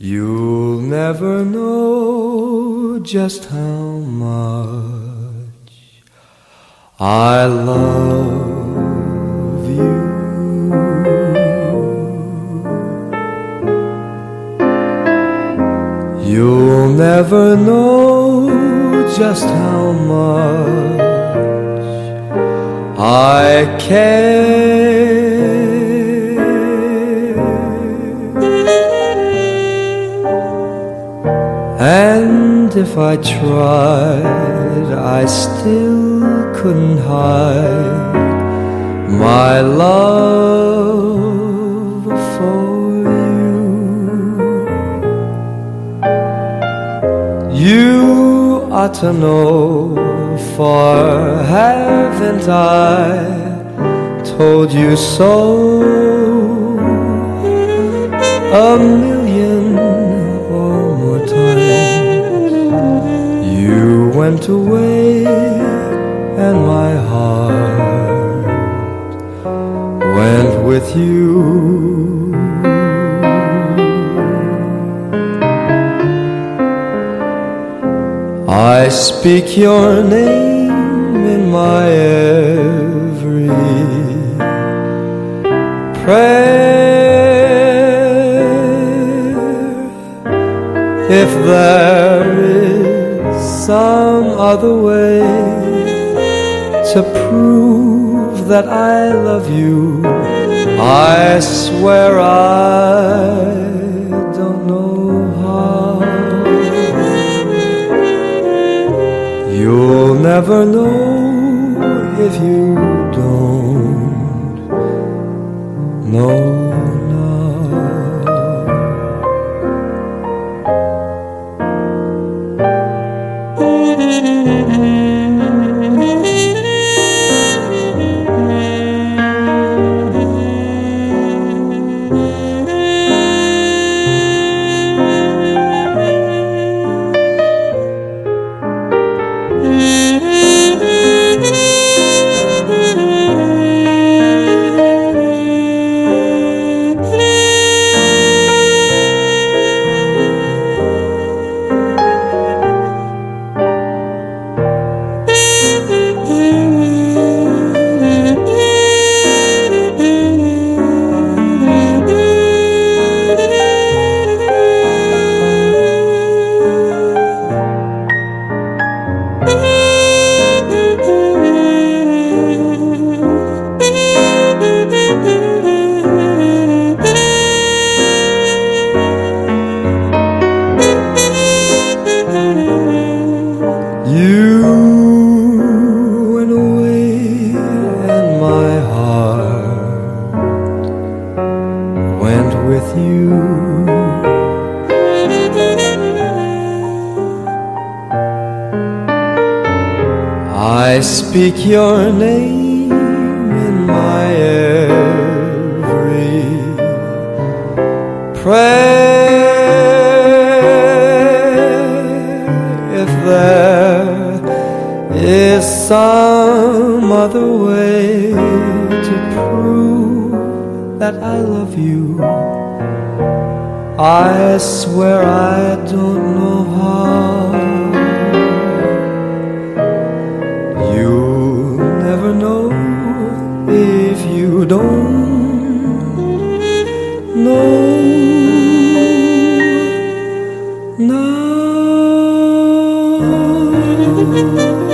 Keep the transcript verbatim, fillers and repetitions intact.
You'll never know just how much I love you. You'll never know just how much I care. And if I tried, I still couldn't hide my love for you. You ought to know, for haven't I told you so a million or more times? You went away and my heart went with you. I speak your name in my every prayer. If there is some other way to prove that I love you, I swear I don't know how. You'll never know if you don't know now. You went away and my heart went with you. I speak your name in my every prayer. If there is some other way to prove that I love you, I swear I don't know how. You'll never know if you don't know now.